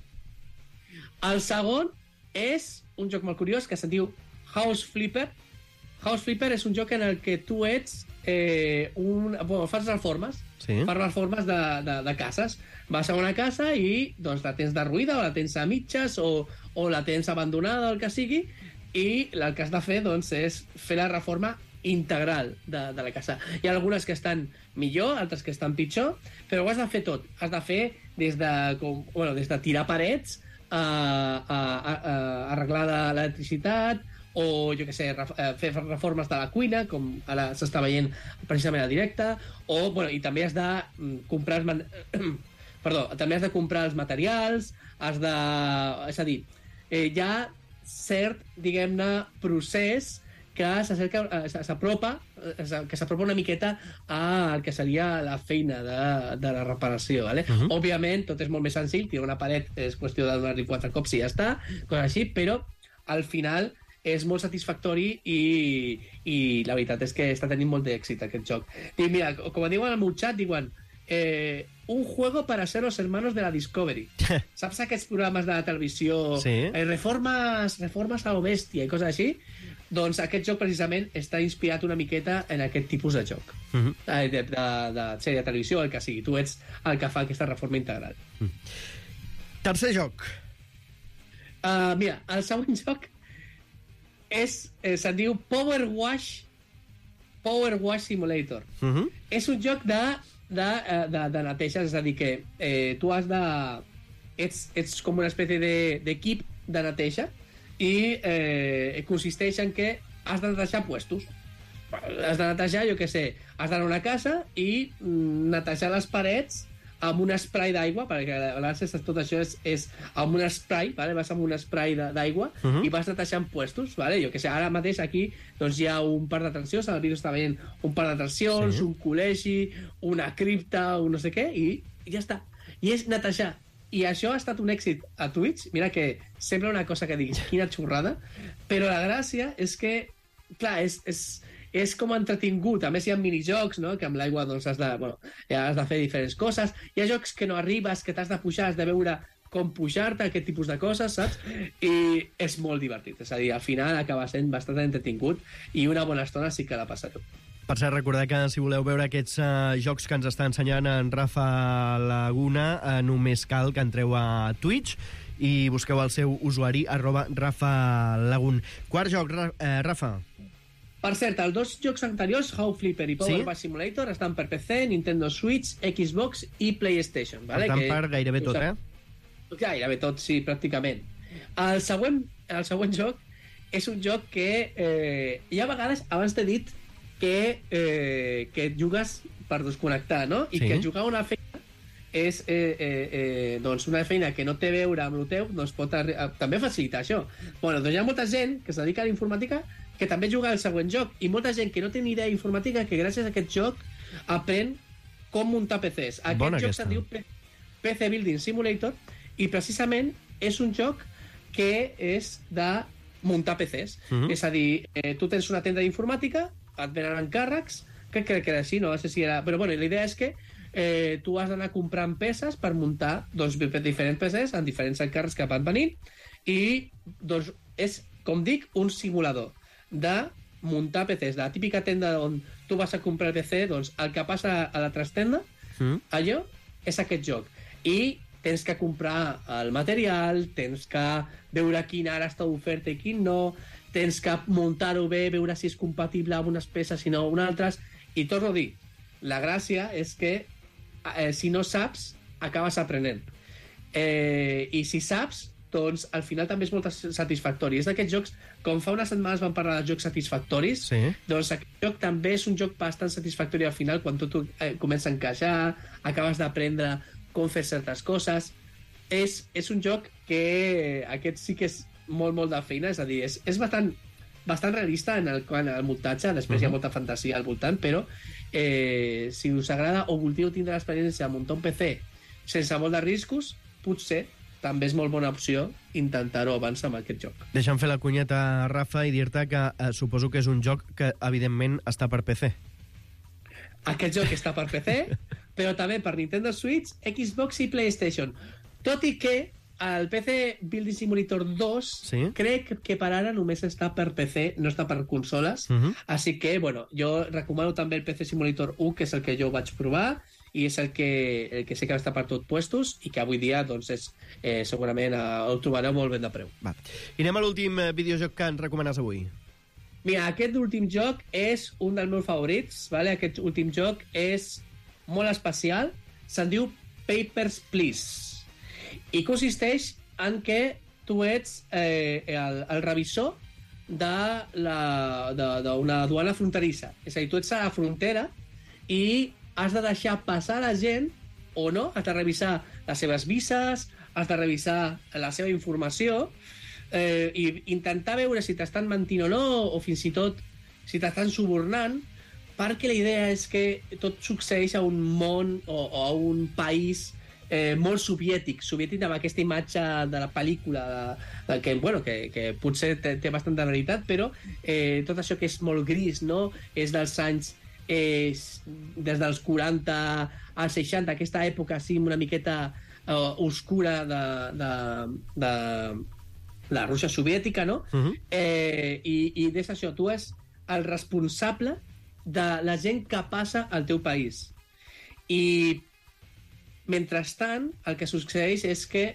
Speaker 8: El segon és un joc molt curiós que se'n diu House Flipper. House Flipper és un joc en el que tu ets eh, un... Bueno, fas reformes, sí? Fas reformes de, de, de cases. Vas a una casa i doncs, la tens derruïda o la tens a mitges o, o la tens abandonada, el que sigui, i el que has de fer doncs, és fer la reforma integral de, de la casa. Hi ha algunes que estan millor, altres que estan pitjor, però ho has de fer tot. Has de fer des de, com, bueno, des de tirar parets, a, a, a, a arreglar l'electricitat, o, jo què sé, fer reformes de la cuina, com ara s'està veient precisament a directe, o, bueno, i també has de comprar els man... Perdó, també has de comprar els materials, has de... És a dir, eh, hi ha cert, diguem-ne, procés que s'apropa que s'apropa una miqueta al que seria la feina de, de la reparació, ¿vale? Uh-huh. Òbviament, tot és molt més senzill, tirar una paret és qüestió de donar-li quatre cops i ja està, coses així, però al final és molt satisfactori i, i la veritat és que està tenint molt d'èxit aquest joc. I mira, com diuen al meu xat, diuen eh, un juego para ser los hermanos de la Discovery. Saps aquests programes de la televisió? Sí. Eh, reformes, reformes a lo bèstia i coses així? Doncs aquest joc precisament està inspirat una miqueta en aquest tipus de joc. Uh-huh. de, de, de, de sèrie de televisió, el que sigui. Tu ets el que fa aquesta reforma integral.
Speaker 2: Uh. Tercer joc.
Speaker 8: Uh, mira, el següent joc és, eh, se'n diu Power Wash Power Wash Simulator. Uh-huh. És un joc de, de, de, de neteja, és a dir que eh, tu has de... Ets, ets com una espècie d'equip de, de neteja i eh, consisteix en que has de netejar puestos. Has de netejar, jo què sé, has d'anar a una casa i mm, netejar les parets amb un spray d'aigua, perquè a vegades tot això és, és amb un spray, vale? Vas amb un spray d'aigua uh-huh. i vas netejant puestos, vale? Jo què sé, ara mateix aquí doncs, hi ha un parc d'atraccions, al vídeo està veient un parc d'atraccions, sí. un col·legi, una cripta, un no sé què, i, i ja està. I és netejar. I això ha estat un èxit a Twitch. Mira que sembla una cosa que diguis, quina xorrada, però la gràcia és que, clar, és, és, és com entretingut. A més, hi ha minijocs, no?, que amb l'aigua doncs, has, de, bueno, ja has de fer diferents coses. Hi ha jocs que no arribes, que t'has de pujar, has de veure com pujar-te, aquest tipus de coses, saps? I és molt divertit. És a dir, al final acaba sent bastant entretingut i una bona estona sí que la passareu.
Speaker 2: Per cert, recordar que si voleu veure aquests uh, jocs que ens està ensenyant en Rafa Laguna, uh, només cal que entreu a Twitch i busqueu el seu usuari, arroba Rafa Lagun. Quart joc, Ra uh, Rafa.
Speaker 8: Per cert, els dos jocs anteriors, How Flipper i Power Wash Simulator, estan per P C, Nintendo Switch, Xbox i PlayStation. Vale?
Speaker 2: Per tant, per gairebé tot, eh?
Speaker 8: Gairebé tot, sí, pràcticament. El següent, el següent joc és un joc que eh, hi ha vegades, abans t'he dit, que, eh, que jugues per desconnectar, no? I sí. que jugar una feina és eh, eh, eh, doncs una feina que no té a veure amb el teu, doncs pot també facilitar això. Bueno, doncs hi ha molta gent que es dedica a la informàtica que també juga al següent joc, i molta gent que no té ni idea d'informàtica que gràcies a aquest joc aprèn com muntar P Cs. Aquest Bona joc se'n diu P C Building Simulator i precisament és un joc que és de muntar P Cs. Mm-hmm. És a dir, eh, tu tens una tenda d'informàtica, et venen encàrrecs, que crec que era així, no sé si era... Però bueno, la idea és que eh, tu has d'anar comprant peces per muntar doncs, diferents P Cs en diferents encàrrecs que van venint i doncs, és, com dic, un simulador de muntar P Cs. De la típica tenda on tu vas a comprar el P C, doncs el que passa a l'altra tenda, mm. allò és aquest joc. I tens que comprar el material, tens que veure quin ara està d'oferta i quin no, tens que muntar-ho bé, veure si és compatible amb unes peces i no amb altres, i torno a dir, la gràcia és que eh, si no saps, acabes aprenent. Eh, I si saps, doncs al final també és molt satisfactori. És d'aquests jocs, com fa unes setmanes vam parlar de jocs satisfactoris, sí. doncs aquest joc també és un joc bastant satisfactori al final, quan tot eh, comença a encaixar, acabes d'aprendre com fer certes coses. És, és un joc que aquest sí que és molt, molt de feina, és a dir, és, és bastant, bastant realista en el, en el muntatge, després uh-huh. hi ha molta fantasia al voltant, però eh, si us agrada o voleu tindre l'experiència de muntar un P C sense molt de riscos, potser també és molt bona opció intentar-ho abans amb aquest joc.
Speaker 2: Deixa'm fer la cunyeta, Rafa, i dir-te que eh, suposo que és un joc que, evidentment, està per P C.
Speaker 8: Aquest joc està per P C, però també per Nintendo Switch, Xbox i PlayStation. Tot i que el P C Building Simulator dos sí? crec que per ara només està per P C, no està per consoles, uh-huh. així que, bueno, jo recomano també el P C Simulator u, que és el que jo vaig provar, i és el que, el que sé que està per tot puestos, i que avui dia, doncs, és, eh, segurament eh, el trobareu molt ben de preu.
Speaker 2: Va. I anem a l'últim videojoc que ens recomanes avui.
Speaker 8: Mira, aquest últim joc és un dels meus favorits, vale? Aquest últim joc és molt especial, se'n diu Papers, Please, i consisteix en què tu ets eh, el, el revisor d'una aduana fronterissa. És a dir, tu ets a la frontera i has de deixar passar la gent o no, has de revisar les seves vises, has de revisar la seva informació, eh, i intentar veure si t'estan mentint o no, o fins i tot si t'estan subornant, perquè la idea és que tot succeeix a un món o, o a un país eh, molt soviètic, soviètic amb aquesta imatge de la pel·lícula, de, de, que, bueno, que, que potser té, té bastant de veritat, però eh, tot això que és molt gris, no? És dels anys, eh, des dels quaranta als seixanta, aquesta època així una miqueta uh, oscura de, de, de la Rússia soviètica, no? Uh-huh. eh, i, i des d'això, tu és el responsable de la gent que passa al teu país. I mentrestant, el que succeeix és que,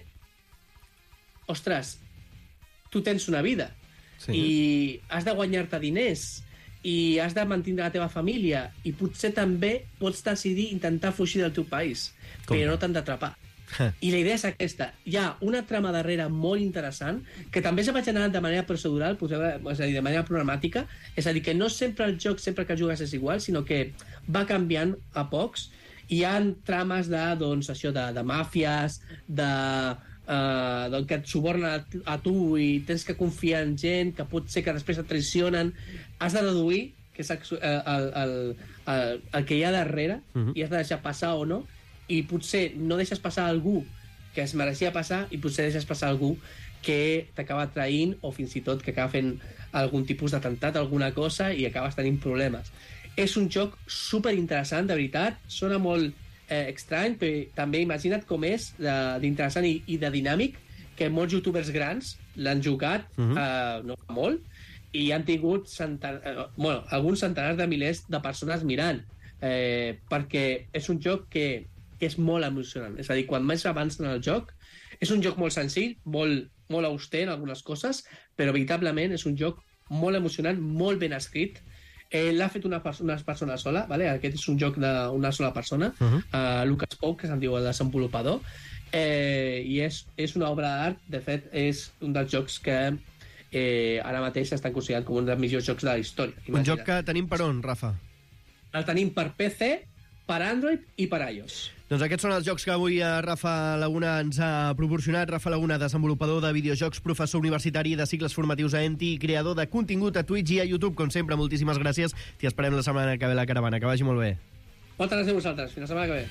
Speaker 8: ostres, tu tens una vida, sí, i has de guanyar-te diners i has de mantenir la teva família i potser també pots decidir intentar fugir del teu país. Com? Però no t'han d'atrapar. I la idea és aquesta. Hi ha una trama darrere molt interessant que també se va generant de manera procedural, és a dir, de manera programàtica, és a dir, que no sempre el joc, sempre que el jugues és igual, sinó que va canviant a pocs. Hi ha trames de, doncs, això, de, de màfies, de, uh, de, que et subornen a, a tu i tens que confiar en gent, que pot ser que després et traicionen. Has de deduir que és el, el, el, el, el que hi ha darrere, uh-huh, i has de deixar passar o no, i potser no deixes passar algú que es mereixia passar i potser deixes passar algú que t'acaba traint o fins i tot que acaba fent algun tipus d'atemptat, alguna cosa, i acabes tenint problemes. És un joc super interessant, de veritat, sona molt eh, estrany, però també imagina't com és d'interessant i, i de dinàmic, que molts youtubers grans l'han jugat, uh-huh, eh, no fa molt, i han tingut centen... eh, bueno, alguns centenars de milers de persones mirant, eh, perquè és un joc que que és molt emocionant. És a dir, quan més avança en el joc, és un joc molt senzill, molt, molt auster en algunes coses, però veritablement és un joc molt emocionant, molt ben escrit. Eh, L'ha fet una, una persona sola, ¿vale? Aquest és un joc d'una sola persona, uh-huh, uh, Lucas Pope, que se'n diu el desenvolupador, eh, i és, és una obra d'art. De fet, és un dels jocs que eh, ara mateix estan considerats com un dels millors jocs de la història.
Speaker 2: Imagina't. Un joc que tenim per on, Rafa?
Speaker 8: El tenim per P C, per Android i per iOS.
Speaker 2: Doncs aquests són els jocs que avui Rafa Laguna ens ha proporcionat. Rafa Laguna, desenvolupador de videojocs, professor universitari de cicles formatius a E N T I i creador de contingut a Twitch i a YouTube. Com sempre, moltíssimes gràcies. T'hi esperem la setmana que ve a la caravana. Que vagi molt bé.
Speaker 8: Moltes gràcies a vosaltres. Fins la setmana que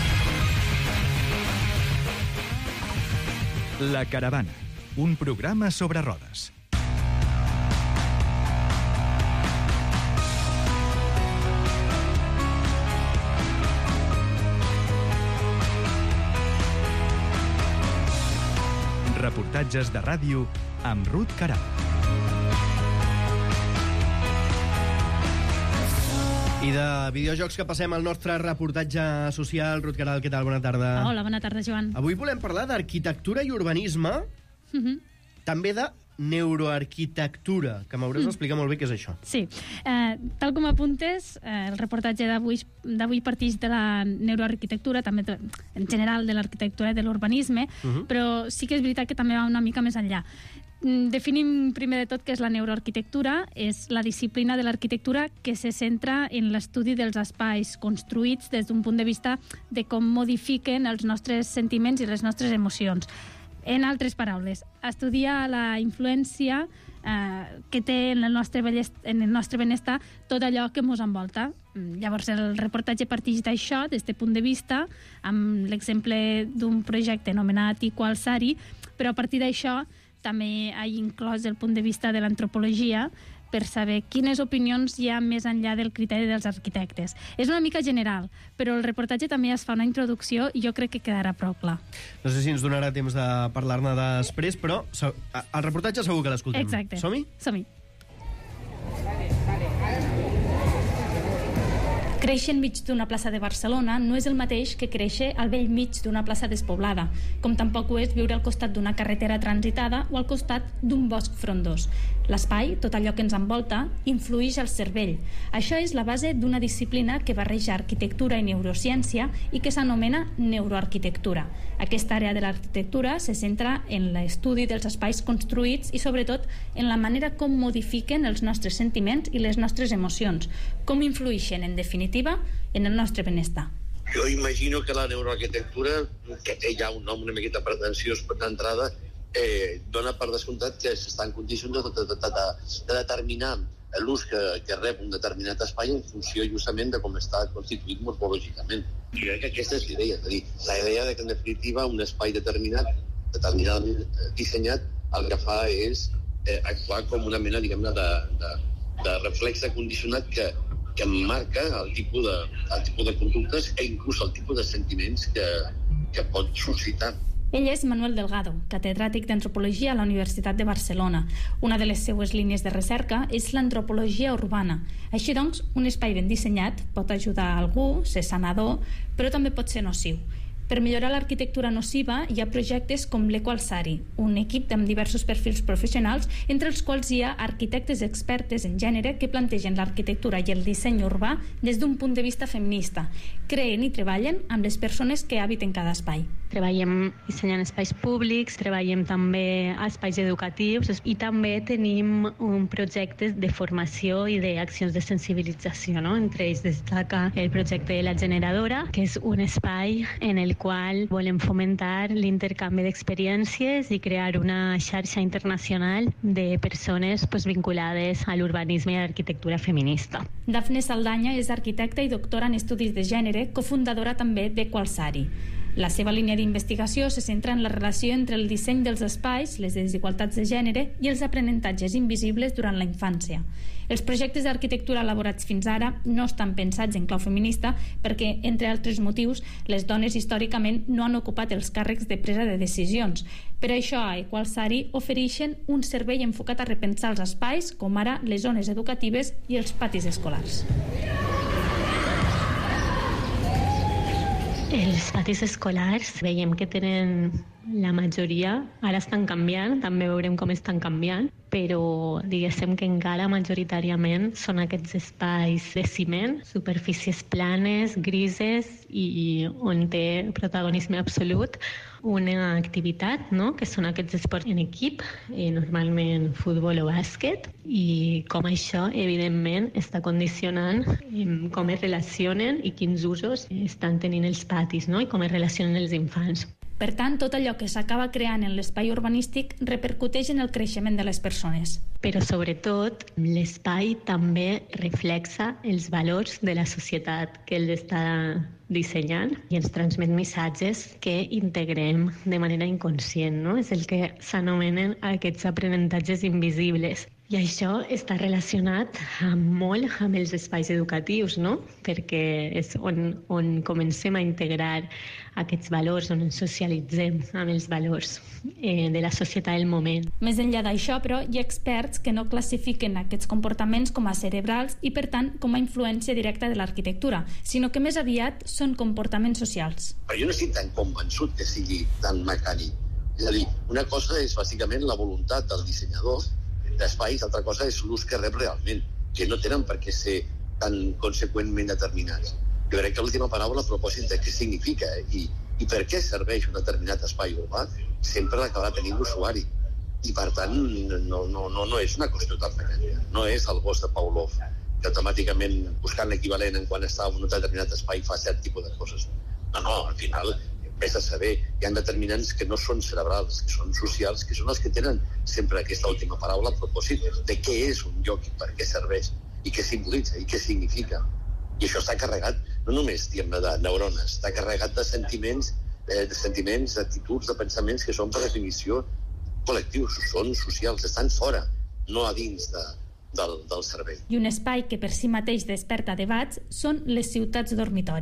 Speaker 1: ve. La caravana, un programa sobre rodes. Reportatges de ràdio amb Ruth Caral.
Speaker 2: I de videojocs que passem al nostre reportatge social. Ruth Caral, què tal? Bona tarda.
Speaker 9: Hola, bona tarda, Joan.
Speaker 2: Avui volem parlar d'arquitectura i urbanisme, uh-huh, també de neuroarquitectura, que m'hauràs d'explicar molt bé què és això.
Speaker 9: Sí. Eh, tal com apuntes, eh, el reportatge d'avui parteix de la neuroarquitectura, també de, en general de l'arquitectura i de l'urbanisme, uh-huh, però sí que és veritat que també va una mica més enllà. Definim primer de tot què és la neuroarquitectura. És la disciplina de l'arquitectura que se centra en l'estudi dels espais construïts des d'un punt de vista de com modifiquen els nostres sentiments i les nostres emocions. En altres paraules, estudia la influència eh, que té en el, nostre en el nostre benestar tot allò que ens envolta. Llavors, el reportatge parteix d'això, d'aquest punt de vista, amb l'exemple d'un projecte anomenat Equalsari, però a partir d'això també ha inclòs el punt de vista de l'antropologia per saber quines opinions hi ha més enllà del criteri dels arquitectes. És una mica general, però el reportatge també es fa una introducció i jo crec que quedarà prou clar.
Speaker 2: No sé si ens donarà temps de parlar-ne després, però el reportatge segur que l'escoltem.
Speaker 9: Exacte.
Speaker 2: Som-hi?
Speaker 9: Som-hi. Créixer enmig d'una plaça de Barcelona no és el mateix que créixer al vell mig d'una plaça despoblada, com tampoc ho és viure al costat d'una carretera transitada o al costat d'un bosc frondós. L'espai, tot allò que ens envolta, influïx al cervell. Això és la base d'una disciplina que barreja arquitectura i neurociència i que s'anomena neuroarquitectura. Aquesta àrea de l'arquitectura se centra en l'estudi dels espais construïts i, sobretot, en la manera com modifiquen els nostres sentiments i les nostres emocions, com influïxen, en definitiva, en el nostre benestar.
Speaker 10: Jo imagino que la neuroarquitectura, que té ja un nom una miqueta pretensiós per d'entrada, eh, dona per descomptat que s'estan en condicions de, de, de, de, de determinar l'ús que, que rep un determinat espai en funció justament de com està constituït morfològicament. Jo crec que aquesta és l'idea, és a dir, la idea de que en definitiva un espai determinat, determinadament dissenyat, el que fa és eh, actuar com una mena, diguem-ne, de, de, de reflex condicionat que, que marca el tipus, de, el tipus de conductes e inclús el tipus de sentiments que, que pot suscitar.
Speaker 9: Ell és Manuel Delgado, catedràtic d'Antropologia a la Universitat de Barcelona. Una de les seues línies de recerca és l'antropologia urbana. Així doncs, un espai ben dissenyat pot ajudar a algú, ser sanador, però també pot ser nociu. Per millorar l'arquitectura nociva hi ha projectes com l'Equalsari, un equip amb diversos perfils professionals, entre els quals hi ha arquitectes expertes en gènere que plantegen l'arquitectura i el disseny urbà des d'un punt de vista feminista. Creen i treballen amb les persones que habiten cada espai.
Speaker 11: Treballem dissenyant espais públics, treballem també a espais educatius i també tenim un projecte de formació i d'accions de sensibilització, no? Entre ells destaca el projecte de la Generadora, que és un espai en el qual volem fomentar l'intercanvi d'experiències i crear una xarxa internacional de persones pues, vinculades a l'urbanisme i a l'arquitectura feminista.
Speaker 9: Dafne Saldanya és arquitecta i doctora en estudis de gènere, cofundadora també d'Equalsari. La seva línia d'investigació se centra en la relació entre el disseny dels espais, les desigualtats de gènere i els aprenentatges invisibles durant la infància. Els projectes d'arquitectura elaborats fins ara no estan pensats en clau feminista perquè, entre altres motius, les dones històricament no han ocupat els càrrecs de presa de decisions. Per això, a Equalsari ofereixen un servei enfocat a repensar els espais, com ara les zones educatives i els patis escolars.
Speaker 11: Els patis escolars veiem que tenen la majoria, ara estan canviant, també veurem com estan canviant, però diguéssim que encara majoritàriament són aquests espais de ciment, superfícies planes, grises i on té protagonisme absolut una activitat, no? Que són aquests esports en equip, eh, normalment futbol o bàsquet, i com això, evidentment, està condicionant eh, com es relacionen i quins usos estan tenint els patis, no? I com es relacionen els infants.
Speaker 9: Per tant, tot allò que s'acaba creant en l'espai urbanístic repercuteix en el creixement de les persones.
Speaker 11: Però, sobretot, l'espai també reflexa els valors de la societat que el està dissenyant i ens transmet missatges que integrem de manera inconscient, no? És el que s'anomenen aquests aprenentatges invisibles. I això està relacionat amb molt amb els espais educatius, no? Perquè és on, on comencem a integrar aquests valors, on ens socialitzem amb els valors eh, de la societat del moment.
Speaker 9: Més enllà d'això, però, hi ha experts que no classifiquen aquests comportaments com a cerebrals i, per tant, com a influència directa de l'arquitectura, sinó que més aviat són comportaments socials.
Speaker 10: Però jo no estic tan convençut que sigui tan mecànic. És a dir, una cosa és bàsicament la voluntat del dissenyador d'espais, altra cosa és l'ús que rep realment, que no tenen per què ser tan conseqüentment determinats. Jo crec que l'última paraula a propòsit de què significa eh, i, i per què serveix un determinat espai urbà sempre l'acabarà tenint l'usuari. I per tant no, no, no, no és una qüestió tan mecànica. No és el gos de Pavlov que automàticament buscant l'equivalent en quan està en un determinat espai fa cert tipus de coses. No, no, al final vés a saber, hi ha determinants que no són cerebrals, que són socials, que són els que tenen sempre aquesta última paraula a propòsit de què és un lloc i per què serveix, i què simbolitza, i què significa. I això està carregat, no només diguem-ne de neurones, està carregat de sentiments, eh, de sentiments, d'actituds, de pensaments que són per definició col·lectius, són socials, estan fora, no a dins de, del, del cervell.
Speaker 9: I un espai que per si mateix desperta debats són les ciutats dormitori.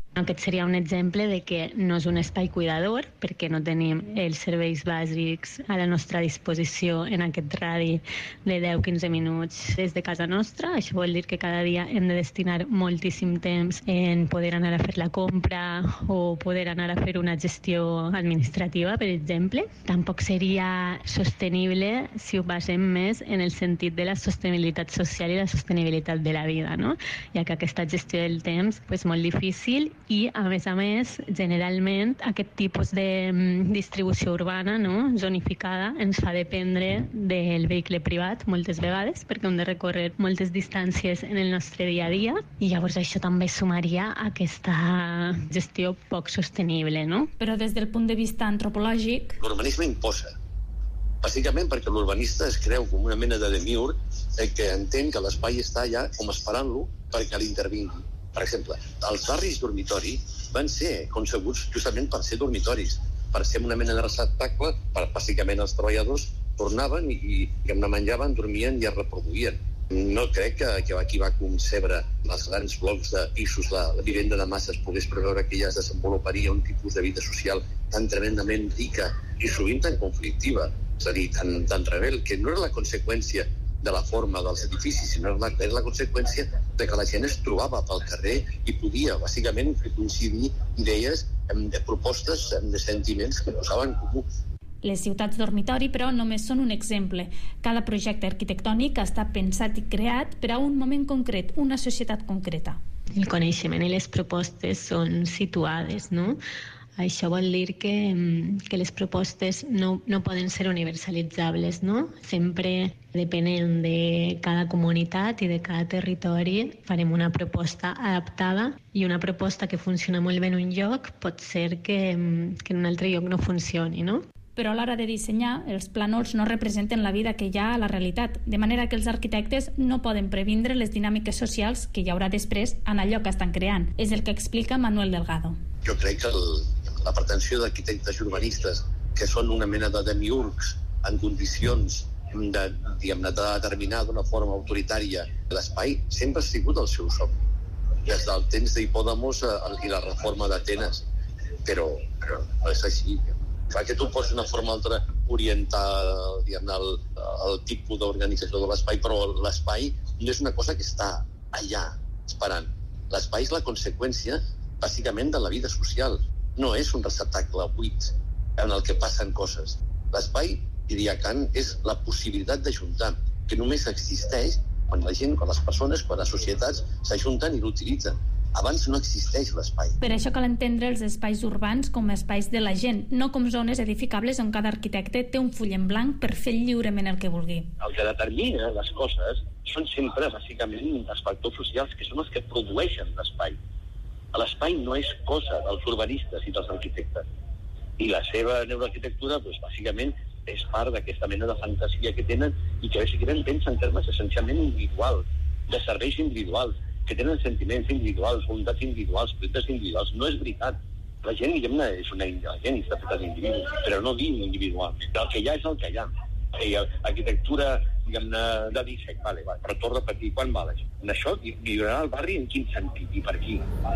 Speaker 11: Aquest seria un exemple de que no és un espai cuidador perquè no tenim els serveis bàsics a la nostra disposició en aquest radi de deu a quinze minuts des de casa nostra. Això vol dir que cada dia hem de destinar moltíssim temps en poder anar a fer la compra o poder anar a fer una gestió administrativa, per exemple. Tampoc seria sostenible si ho basem més en el sentit de la sostenibilitat social i la sostenibilitat de la vida, no? Ja que aquesta gestió del temps és molt difícil i, a més a més, generalment aquest tipus de distribució urbana, no, zonificada, ens fa dependre del vehicle privat moltes vegades, perquè hem de recórrer moltes distàncies en el nostre dia a dia, i llavors això també sumaria a aquesta gestió poc sostenible, no?
Speaker 9: Però des del punt de vista antropològic...
Speaker 10: L'urbanisme imposa. Bàsicament perquè l'urbanista es creu com una mena de demiurg que entén que l'espai està allà com esperant-lo perquè l'intervingui. Per exemple, els barris dormitori van ser concebuts justament per ser dormitoris, per ser una mena de receptacle, per bàsicament els treballadors tornaven i, i amb la menjaven, dormien i es reproduïen. No crec que, que qui va concebre els grans blocs de pisos, la, la vivenda de masses, pogués preveure que ja es desenvoluparia un tipus de vida social tan tremendament rica i sovint tan conflictiva, és a dir, tan, tan rebel, que no era la conseqüència de la forma dels edificis, sinó la, és la conseqüència de que la gent es trobava pel carrer i podia, bàsicament, coincidir idees, de propostes, de sentiments que posaven en comú.
Speaker 9: Les ciutats dormitori, però, només són un exemple. Cada projecte arquitectònic està pensat i creat per a un moment concret, una societat concreta.
Speaker 11: El coneixement i les propostes són situades, no? Això vol dir que, que les propostes no, no poden ser universalitzables, no? Sempre, depenent de cada comunitat i de cada territori, farem una proposta adaptada, i una proposta que funciona molt bé en un lloc pot ser que, que en un altre lloc no funcioni, no?
Speaker 9: Però a l'hora de dissenyar, els plànols no representen la vida que hi ha a la realitat, de manera que els arquitectes no poden previndre les dinàmiques socials que hi haurà després en allò que estan creant. És el que explica Manuel Delgado.
Speaker 10: Jo crec que el, la pretensió d'arquitectes i urbanistes, que són una mena de demiurgs en condicions de, diguem-ne, de determinar d'una forma autoritària l'espai, sempre ha sigut el seu somni. Des del temps d'Hipòdamos i la reforma d'Atenes. Però, però no és així. Fa que tu pots d'una forma o altra orientar, diguem-ne, el, el tipus d'organització de l'espai, però l'espai no és una cosa que està allà, esperant. L'espai és la conseqüència, bàsicament, de la vida social. No és un receptacle buit en el que passen coses. L'espai, diria Kant, és la possibilitat d'ajuntar, que només existeix quan la gent, quan les persones, quan les societats s'ajunten i l'utilitzen. Abans no existeix l'espai.
Speaker 9: Per això cal entendre els espais urbans com a espais de la gent, no com zones edificables on cada arquitecte té un full en blanc per fer lliurement el que vulgui.
Speaker 10: El que determina les coses són sempre, bàsicament, els factors socials, que són els que produeixen l'espai. L'espai no és cosa dels urbanistes i dels arquitectes. I la seva neuroarquitectura, doncs, bàsicament, és part d'aquesta mena de fantasia que tenen i que bàsicament pensa en termes essencialment individuals, de serveis individuals, que tenen sentiments individuals, voluntats individuals, projectes individuals. No és veritat. La gent, diguem-ne, és una la gent està feta d'individus, però no viu individualment. El que hi ha és el que hi ha. I arquitectura, diguem-ne, de disseny, vale, vale, però torno a repetir, quan val això? En això millorarà el barri en quin sentit i per qui?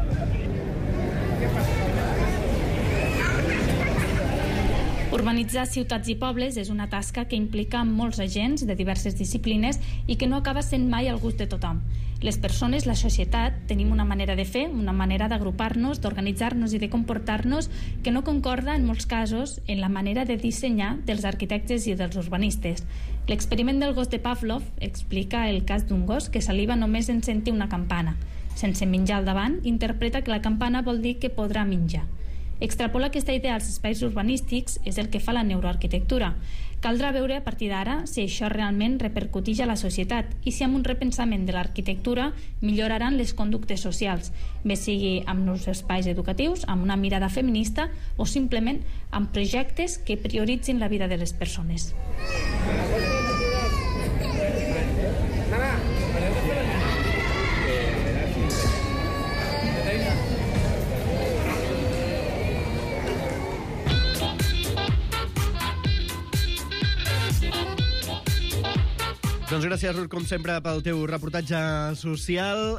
Speaker 9: Urbanitzar ciutats i pobles és una tasca que implica molts agents de diverses disciplines i que no acaba sent mai al gust de tothom. Les persones, la societat, tenim una manera de fer, una manera d'agrupar-nos, d'organitzar-nos i de comportar-nos que no concorda en molts casos en la manera de dissenyar dels arquitectes i dels urbanistes. L'experiment del gos de Pavlov explica el cas d'un gos que saliva només en sentir una campana. Sense menjar al davant, interpreta que la campana vol dir que podrà menjar. Extrapolar aquesta idea als espais urbanístics és el que fa la neuroarquitectura. Caldrà veure a partir d'ara si això realment repercuteix a la societat i si amb un repensament de l'arquitectura milloraran les conductes socials, bé sigui amb nous espais educatius, amb una mirada feminista o simplement amb projectes que prioritzin la vida de les persones.
Speaker 2: Doncs gràcies, Ruth, com sempre, pel teu reportatge social.